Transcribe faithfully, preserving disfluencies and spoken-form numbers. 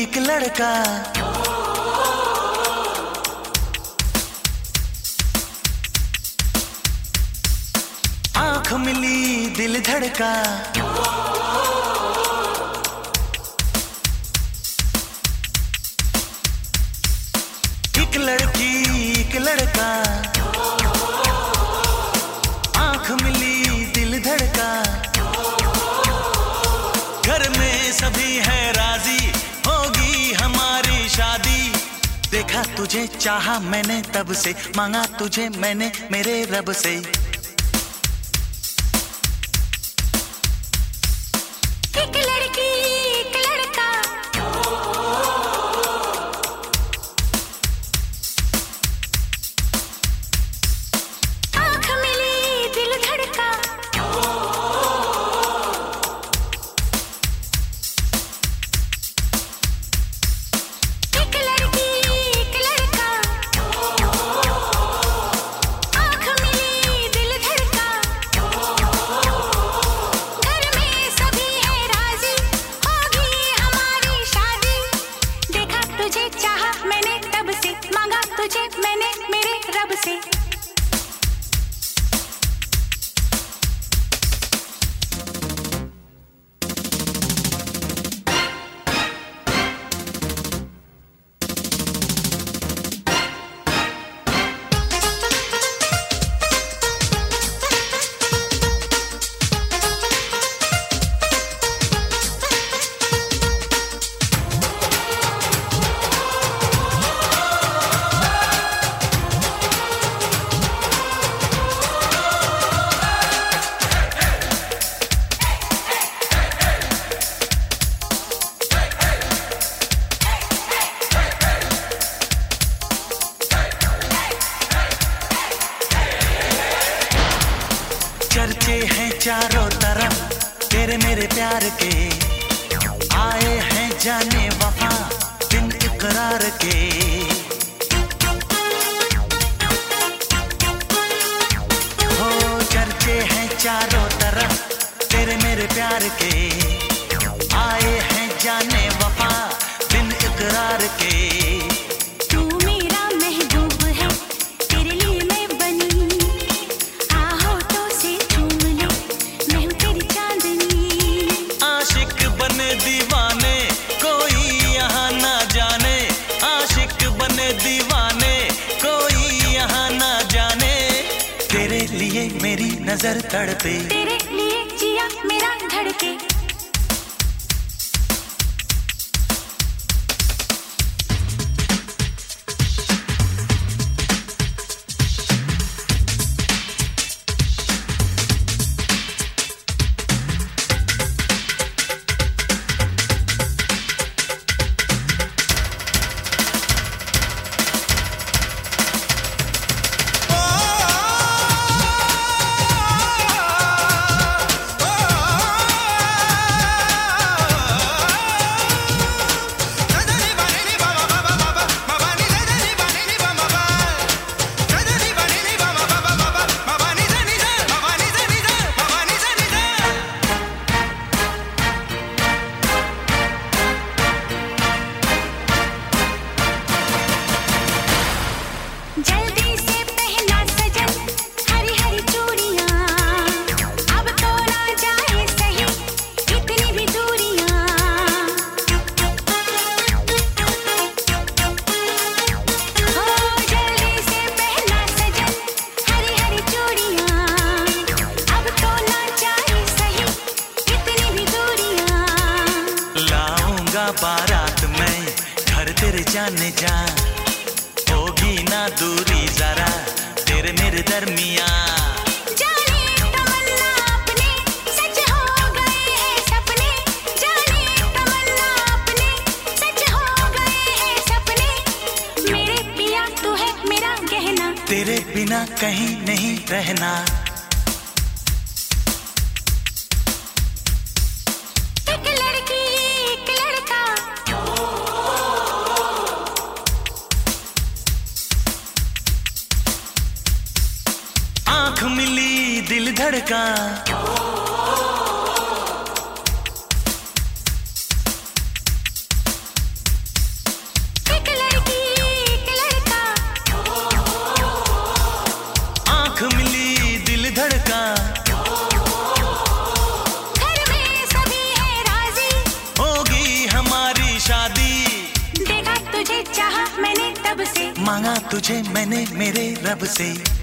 एक लड़का, आंख मिली दिल धड़का, एक लड़की एक लड़का, आंख मिली दिल धड़का, घर में सभी है राजी, होगी हमारी शादी। देखा तुझे चाहा मैंने तब से, मांगा तुझे मैंने मेरे रब से। एक लड़की एक लड़का, आंख मिली दिल धड़का, एक लड़की एक लड़का, आंख मिली दिल धड़का, घर में सभी है राजी, होगी हमारी शादी। देखा तुझे चाहा मैंने तब से, मांगा तुझे मैंने मेरे रब से। चर्चे हैं चारों तरफ तेरे मेरे प्यार के, आए हैं जाने वफा बिन इकरार के। हो चर्चे हैं चारों तरफ तेरे मेरे प्यार के, आए हैं जाने वफा बिन इकरार के। दीवाने कोई यहाँ ना जाने, आशिक बने दीवाने कोई यहाँ ना जाने। तेरे लिए मेरी नजर तड़पे, तेरे लिए जिया मेरा धड़के। जल्दी से पहना सजन हरी हरी चूड़ियां, अब तो ना जाए सही इतनी भी दूरियां। हो जल्दी से पहना सजन हरी हरी चूड़ियां, अब तो ना जाए सही इतनी भी दूरियां। लाऊंगा बारात में घर तेरे जाने जा, होगी ना दूरी जरा तेरे मेरे दरमिया। जाने तमन्ना अपने सच हो गए हैं सपने, जाने तमन्ना अपने सच हो गए हैं सपने। मेरे पिया तू है मेरा गहना, तेरे बिना कहीं नहीं रहना। एक लड़की एक लड़का, आंख मिली दिल धड़का, से, मांगा तुझे मैंने मेरे रब से।